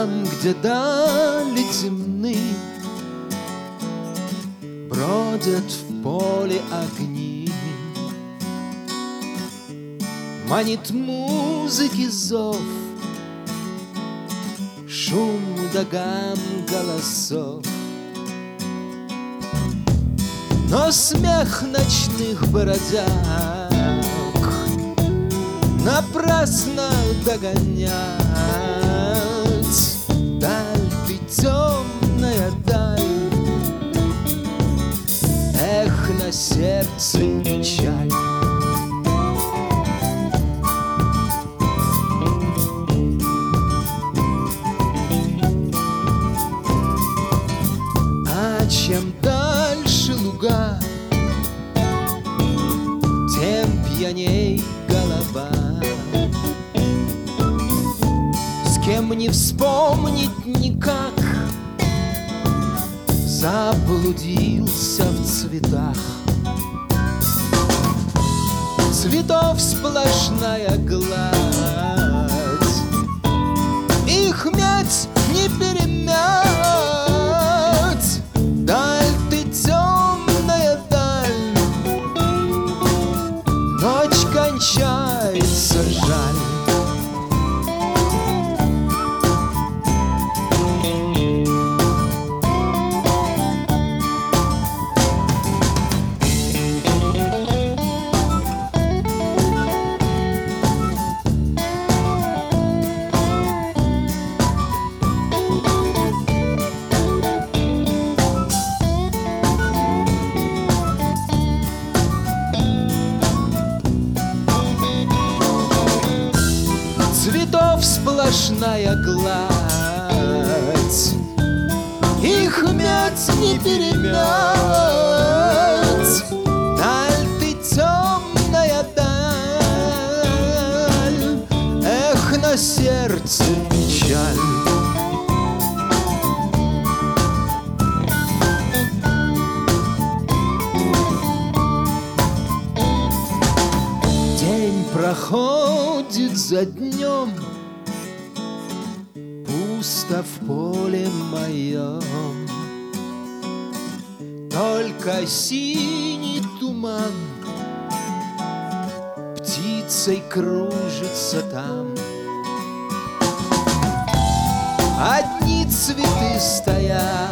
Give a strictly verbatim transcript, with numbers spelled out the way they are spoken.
Там, где дали темны, бродят в поле огни. Манит музыки зов, шум удаган голосов. Но смех ночных бродяг напрасно догонять. Даль ты темная даль, эх, на сердце печаль. А чем дальше луга, тем пьяней голова. С кем не вспомнить никак, заблудился в цветах. Цветов сплошная гладь, их мять не перемять. Даль ты темная даль, ночь кончается, жаль. Цветов сплошная гладь, их мять не перемять. Даль ты темная даль, эх, на сердце печаль. День проходит за днем, пусто в поле моем. Только синий туман птицей кружится там. Одни цветы стоят